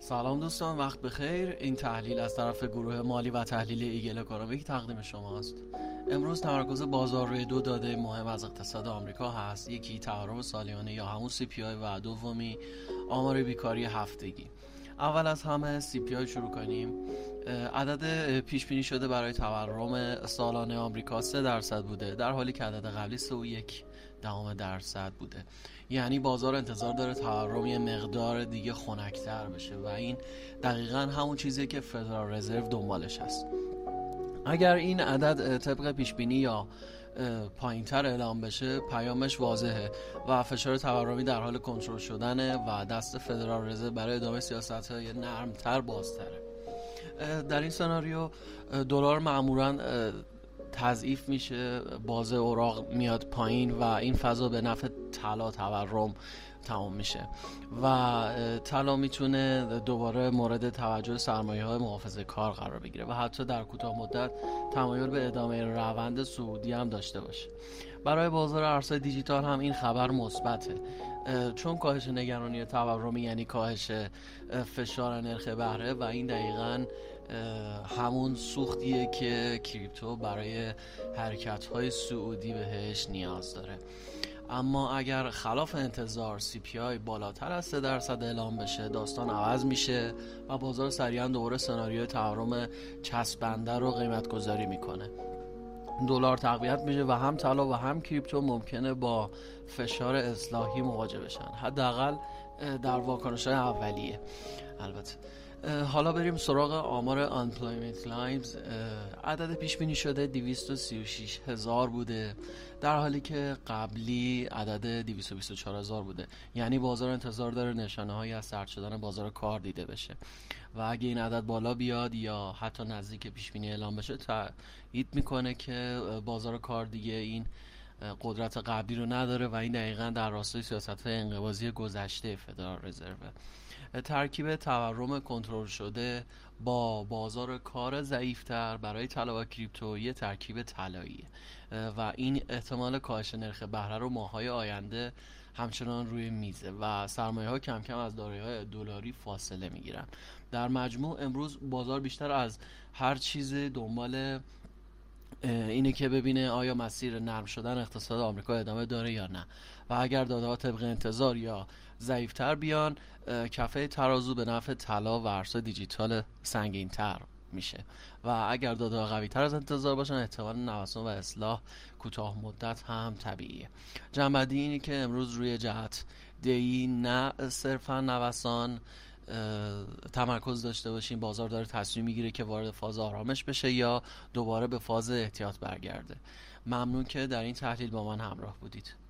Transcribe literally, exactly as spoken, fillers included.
سلام دوستان، وقت بخیر. این تحلیل از طرف گروه مالی و تحلیل ایگل اکونومیک تقدیم شماست. امروز تمرکز بازار روی دو داده مهم از اقتصاد آمریکا هست. یکی تورم سالیانه یا همون سی پی آی و دومی آمار بیکاری هفتگی. اول از همه سی پی آی شروع کنیم. عدد پیش بینی شده برای تورم سالانه آمریکا سه درصد بوده، در حالی که عدد قبلی سه و یک دهم درصد بوده. یعنی بازار انتظار داره تورم یه مقدار دیگه خنک‌تر بشه و این دقیقاً همون چیزیه که فدرال رزرو دنبالش هست. اگر این عدد طبق پیش بینی یا پایین‌تر اعلام بشه، پیامش واضحه و فشار تورمی در حال کنترل شدنه و دست فدرال رزرو برای ادامه سیاست‌های نرم‌تر بازتره. در این سناریو دلار معمولاً تضعیف میشه، بازه اوراق میاد پایین و این فضا به نفع طلا تورم تمام میشه و طلا میتونه دوباره مورد توجه سرمایه‌های محافظه کار قرار بگیره و حتی در کوتاه مدت تمایل به ادامه روند صعودی هم داشته باشه. برای بازار ارزهای دیجیتال هم این خبر مثبته، چون کاهش نگرانی تورمی یعنی کاهش فشار نرخ بهره و این دقیقاً همون سوختیه که کریپتو برای حرکت‌های صعودی بهش نیاز داره. اما اگر خلاف انتظار سی پی آی بالاتر از سه درصد اعلام بشه، داستان عوض میشه و بازار سریعا دوباره سناریوی تورم چسبنده رو قیمت گذاری میکنه. دلار تقویت میشه و هم طلا و هم کریپتو ممکنه با فشار اصلاحی مواجه بشن، حداقل در واکنش‌های اولیه. البته حالا بریم سراغ آمار Unemployment Lines. عدد پیش بینی شده دویست و سی و شش هزار بوده، در حالی که قبلی عدد دویست و بیست و چهار هزار بوده. یعنی بازار انتظار داره نشانه هایی از سرد شدن بازار کار دیده بشه و اگه این عدد بالا بیاد یا حتی نزدیک پیش بینی اعلام بشه، تایید میکنه که بازار کار دیگه این قدرت قبلی رو نداره و این دقیقاً در راستای سیاست‌های انقباضی گذشته فدرال رزرو. ترکیب تورم کنترل شده با بازار کار ضعیف‌تر برای طلا و کریپتو یه ترکیب طلاییه و این احتمال کاهش نرخ بهره رو ماه‌های آینده همچنان روی میزه و سرمایه‌ها کم کم از دارایی‌های دلاری فاصله میگیرن. در مجموع امروز بازار بیشتر از هر چیز دنبال اینه که ببینه آیا مسیر نرم شدن اقتصاد آمریکا ادامه داره یا نه و اگر داده‌ها طبق انتظار یا ضعیف‌تر بیان، کفه ترازو به نفع طلا و ارزهای دیجیتال سنگین‌تر میشه و اگر داده‌ها قوی‌تر از انتظار باشن، احتمال نوسان و اصلاح کوتاه مدت هم طبیعیه. جنبندی اینه که امروز روی جهت دی نه صرفاً نوسان تمرکز داشته باشیم. بازار داره تصمیم میگیره که وارد فاز آرامش بشه یا دوباره به فاز احتیاط برگرده. ممنون که در این تحلیل با من همراه بودید.